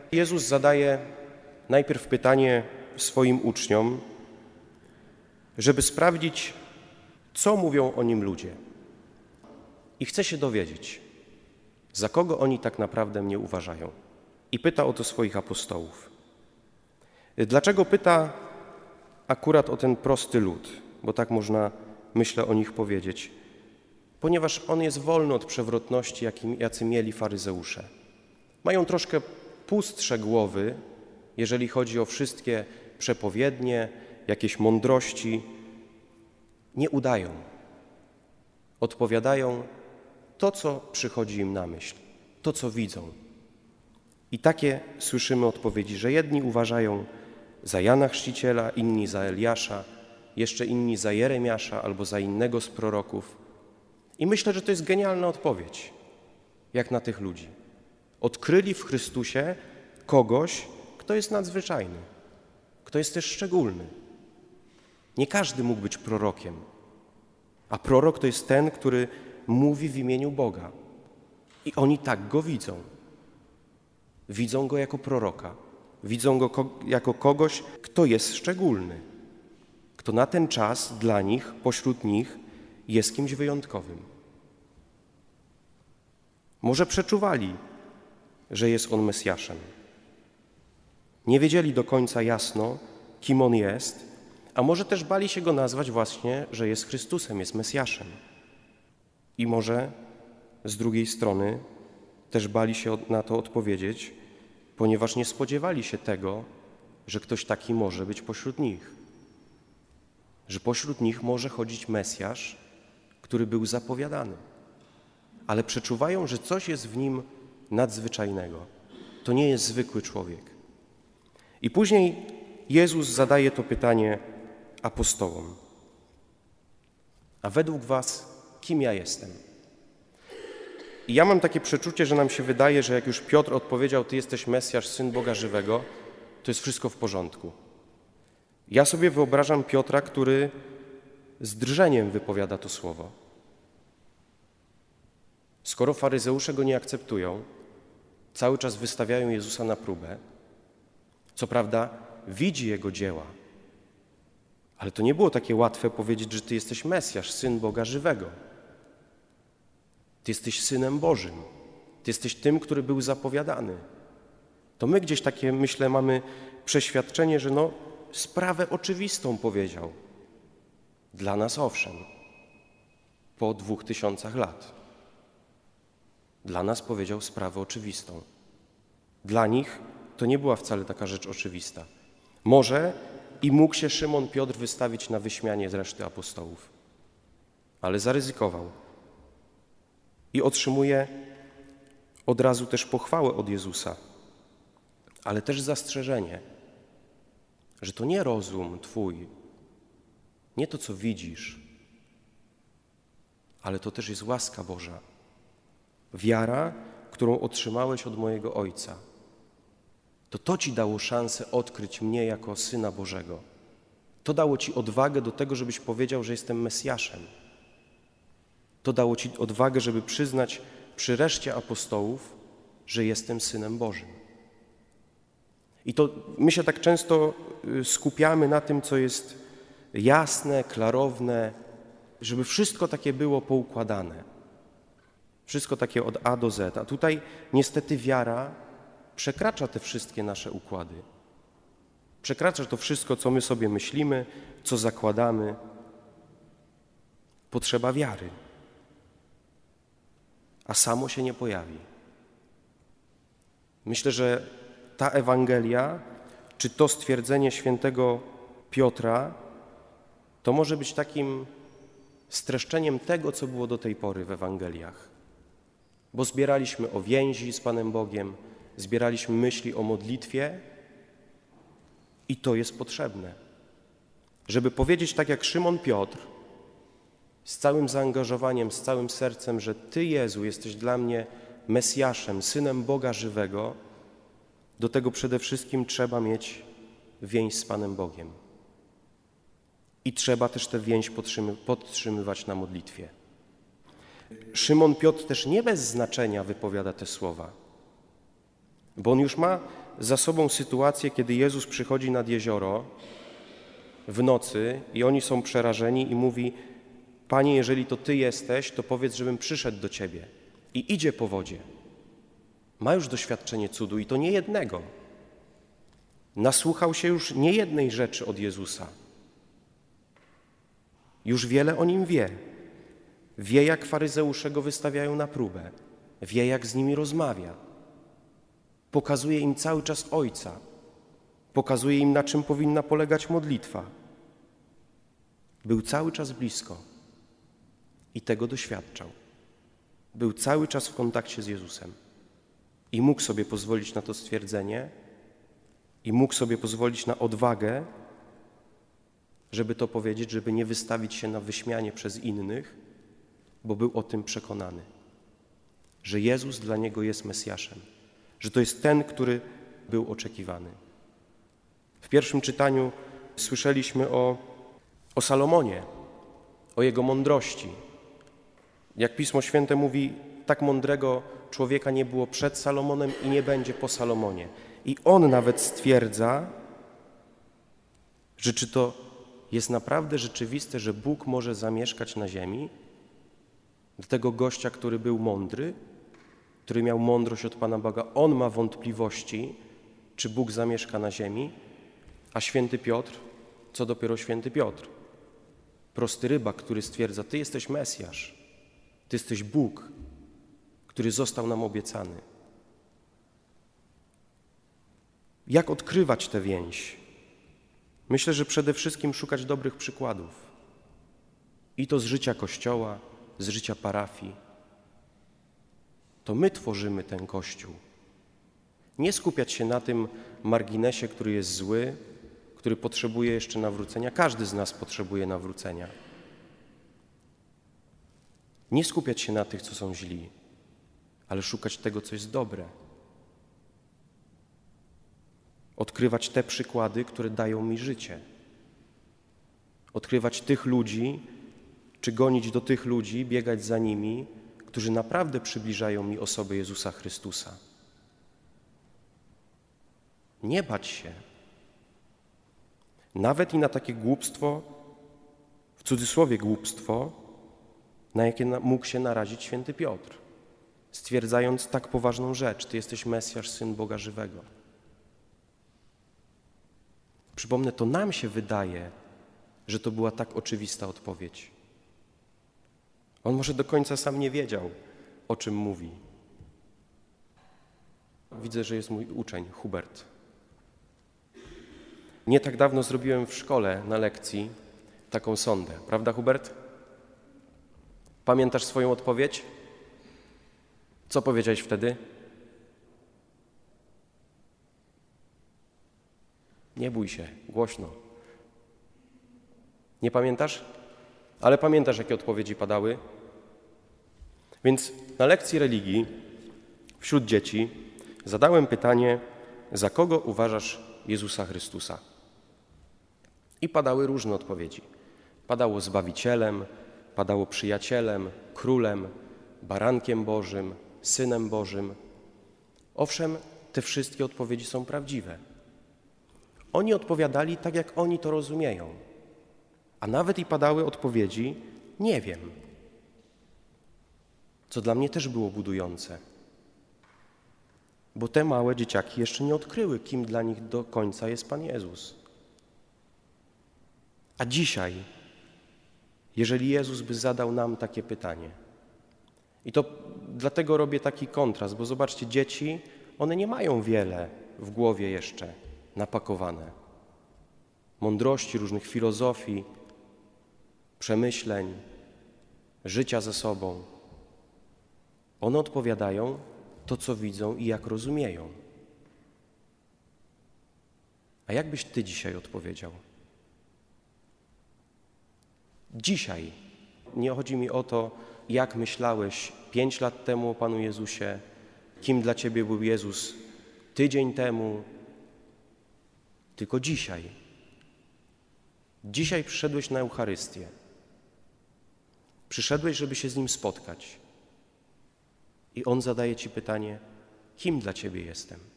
Jezus zadaje najpierw pytanie swoim uczniom, żeby sprawdzić, co mówią o Nim ludzie. I chce się dowiedzieć, za kogo oni tak naprawdę mnie uważają. I pyta o to swoich apostołów. Dlaczego pyta akurat o ten prosty lud? Bo tak można, myślę, o nich powiedzieć. Ponieważ on jest wolny od przewrotności, jacy mieli faryzeusze. Mają troszkę pustsze głowy, jeżeli chodzi o wszystkie przepowiednie, jakieś mądrości. Nie udają. Odpowiadają to, co przychodzi im na myśl, to, co widzą. I takie słyszymy odpowiedzi, że jedni uważają za Jana Chrzciciela, inni za Eliasza, jeszcze inni za Jeremiasza albo za innego z proroków. I myślę, że to jest genialna odpowiedź, jak na tych ludzi. Odkryli w Chrystusie kogoś, kto jest nadzwyczajny, kto jest też szczególny. Nie każdy mógł być prorokiem, a prorok to jest ten, który mówi w imieniu Boga. I oni tak go widzą. Widzą go jako proroka. Widzą go jako kogoś, kto jest szczególny. Kto na ten czas dla nich, pośród nich jest kimś wyjątkowym. Może przeczuwali, że jest on Mesjaszem. Nie wiedzieli do końca jasno, kim on jest, a może też bali się go nazwać właśnie, że jest Chrystusem, jest Mesjaszem. I może z drugiej strony też bali się na to odpowiedzieć, ponieważ nie spodziewali się tego, że ktoś taki może być pośród nich. Że pośród nich może chodzić Mesjasz, który był zapowiadany. Ale przeczuwają, że coś jest w nim nadzwyczajnego. To nie jest zwykły człowiek. I później Jezus zadaje to pytanie apostołom. A według was, kim ja jestem? I ja mam takie przeczucie, że nam się wydaje, że jak już Piotr odpowiedział, ty jesteś Mesjasz, Syn Boga żywego, to jest wszystko w porządku. Ja sobie wyobrażam Piotra, który z drżeniem wypowiada to słowo. Skoro faryzeusze go nie akceptują, cały czas wystawiają Jezusa na próbę, co prawda widzi Jego dzieła, ale to nie było takie łatwe powiedzieć, że ty jesteś Mesjasz, Syn Boga żywego. Ty jesteś Synem Bożym. Ty jesteś tym, który był zapowiadany. To my gdzieś takie, myślę, mamy przeświadczenie, że sprawę oczywistą powiedział. Dla nas owszem, po 2000 lat. Dla nas powiedział sprawę oczywistą. Dla nich to nie była wcale taka rzecz oczywista. Może i mógł się Szymon Piotr wystawić na wyśmianie z reszty apostołów, ale zaryzykował. I otrzymuje od razu też pochwałę od Jezusa, ale też zastrzeżenie, że to nie rozum Twój, nie to, co widzisz, ale to też jest łaska Boża. Wiara, którą otrzymałeś od mojego Ojca. To Ci dało szansę odkryć mnie jako Syna Bożego. To dało Ci odwagę do tego, żebyś powiedział, że jestem Mesjaszem. To dało Ci odwagę, żeby przyznać przy reszcie apostołów, że jestem Synem Bożym. I to my się tak często skupiamy na tym, co jest jasne, klarowne, żeby wszystko takie było poukładane. Wszystko takie od A do Z. A tutaj niestety wiara przekracza te wszystkie nasze układy. Przekracza to wszystko, co my sobie myślimy, co zakładamy. Potrzeba wiary. A samo się nie pojawi. Myślę, że ta Ewangelia, czy to stwierdzenie świętego Piotra, to może być takim streszczeniem tego, co było do tej pory w Ewangeliach. Bo zbieraliśmy o więzi z Panem Bogiem, zbieraliśmy myśli o modlitwie i to jest potrzebne. Żeby powiedzieć tak jak Szymon Piotr, z całym zaangażowaniem, z całym sercem, że Ty, Jezu, jesteś dla mnie Mesjaszem, Synem Boga żywego, do tego przede wszystkim trzeba mieć więź z Panem Bogiem. I trzeba też tę więź podtrzymywać na modlitwie. Szymon Piotr też nie bez znaczenia wypowiada te słowa, bo on już ma za sobą sytuację, kiedy Jezus przychodzi nad jezioro w nocy i oni są przerażeni i mówi: Panie, jeżeli to Ty jesteś, to powiedz, żebym przyszedł do Ciebie. I idzie po wodzie. Ma już doświadczenie cudu i to nie jednego. Nasłuchał się już niejednej rzeczy od Jezusa. Już wiele o Nim wie. Wie, jak faryzeusze Go wystawiają na próbę. Wie, jak z nimi rozmawia. Pokazuje im cały czas Ojca. Pokazuje im, na czym powinna polegać modlitwa. Był cały czas blisko i tego doświadczał. Był cały czas w kontakcie z Jezusem i mógł sobie pozwolić na to stwierdzenie i mógł sobie pozwolić na odwagę, żeby to powiedzieć, żeby nie wystawić się na wyśmianie przez innych, bo był o tym przekonany, że Jezus dla niego jest Mesjaszem, że to jest ten, który był oczekiwany. W pierwszym czytaniu słyszeliśmy o Salomonie, o jego mądrości. Jak Pismo Święte mówi, tak mądrego człowieka nie było przed Salomonem i nie będzie po Salomonie. I on nawet stwierdza, że czy to jest naprawdę rzeczywiste, że Bóg może zamieszkać na ziemi? Do tego gościa, który był mądry, który miał mądrość od Pana Boga, on ma wątpliwości, czy Bóg zamieszka na ziemi, a święty Piotr, co dopiero święty Piotr, prosty rybak, który stwierdza: Ty jesteś Mesjasz, Ty jesteś Bóg, który został nam obiecany. Jak odkrywać tę więź? Myślę, że przede wszystkim szukać dobrych przykładów. I to z życia Kościoła, z życia parafii. To my tworzymy ten Kościół. Nie skupiać się na tym marginesie, który jest zły, który potrzebuje jeszcze nawrócenia. Każdy z nas potrzebuje nawrócenia. Nie skupiać się na tych, co są źli, ale szukać tego, co jest dobre. Odkrywać te przykłady, które dają mi życie. Odkrywać tych ludzi, czy gonić do tych ludzi, biegać za nimi, którzy naprawdę przybliżają mi osobę Jezusa Chrystusa. Nie bać się. Nawet i na takie głupstwo, w cudzysłowie głupstwo, na jakie mógł się narazić święty Piotr, stwierdzając tak poważną rzecz: Ty jesteś Mesjasz, Syn Boga żywego. Przypomnę, to nam się wydaje, że to była tak oczywista odpowiedź. On może do końca sam nie wiedział, o czym mówi. Widzę, że jest mój uczeń, Hubert. Nie tak dawno zrobiłem w szkole na lekcji taką sondę. Prawda, Hubert? Pamiętasz swoją odpowiedź? Co powiedziałeś wtedy? Nie bój się, głośno. Nie pamiętasz? Ale pamiętasz, jakie odpowiedzi padały? Więc na lekcji religii wśród dzieci zadałem pytanie: za kogo uważasz Jezusa Chrystusa? I padały różne odpowiedzi. Padało Zbawicielem, padało Przyjacielem, Królem, Barankiem Bożym, Synem Bożym. Owszem, te wszystkie odpowiedzi są prawdziwe. Oni odpowiadali tak, jak oni to rozumieją. A nawet i padały odpowiedzi: nie wiem. Co dla mnie też było budujące. Bo te małe dzieciaki jeszcze nie odkryły, kim dla nich do końca jest Pan Jezus. A dzisiaj, jeżeli Jezus by zadał nam takie pytanie, i to dlatego robię taki kontrast, bo zobaczcie, dzieci, one nie mają wiele w głowie jeszcze napakowane. Mądrości, różnych filozofii, przemyśleń, życia ze sobą. One odpowiadają to, co widzą i jak rozumieją. A jak byś ty dzisiaj odpowiedział? Dzisiaj. Nie chodzi mi o to, jak myślałeś 5 lat temu o Panu Jezusie, kim dla ciebie był Jezus tydzień temu, tylko dzisiaj. Dzisiaj przyszedłeś na Eucharystię. Przyszedłeś, żeby się z Nim spotkać. I On zadaje ci pytanie: kim dla ciebie jestem?